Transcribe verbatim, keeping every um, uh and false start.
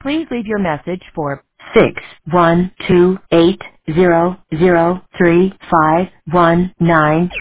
Please leave your message for six one two eight zero zero three five one nine.